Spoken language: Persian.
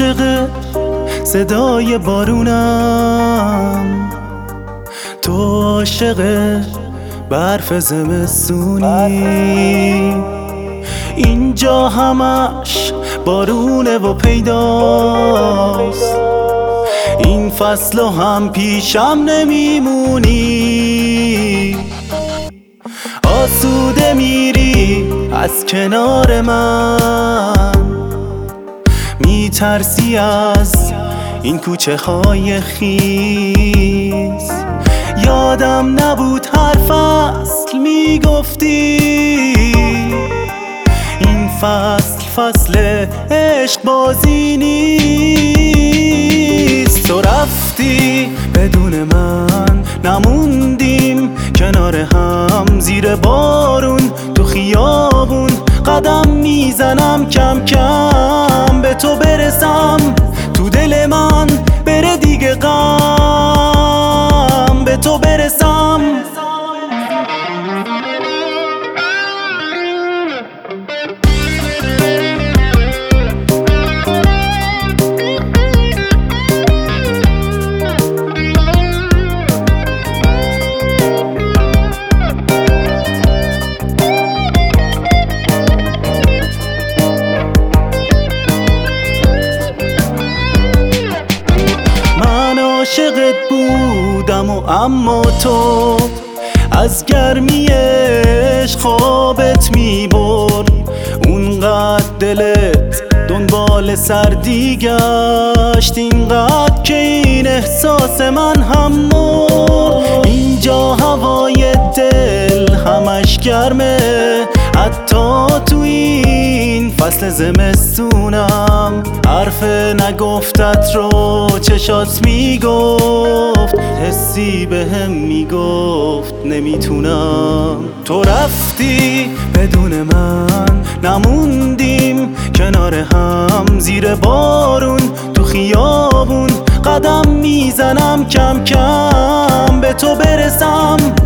عاشق صدای بارونم، تو عاشق برف زمستونی. اینجا همش بارونه و پیداست، این فصل هم پیشم نمیمونی. آسوده میری از کنار من، میترسی از این کوچه های خیس. یادم نبود هر فصل میگفتی این فصل عشق بازی نیست. تو رفتی بدون من، نموندیم کنار هم زیر بارون تو خیابون. قدم میزنم کم کم به تو برسم، تو دل من بره دیگه غم، به تو برسم. عاشقت بودم و اما تو از گرمی عشق خوابت میبرد. اونقدر دلت دنبال سردی گشت، اینقدر که این احساس من هم مرد. اینجا هوای دل همش گرمه، حتی تو این فصل زمستونم. حرف نگفتت رو چشات میگفت، حسی بهم میگفت نمیتونم. تو رفتی بدون من، نموندیم کنار هم زیر بارون تو خیابون. قدم میزنم کم کم به تو برسم،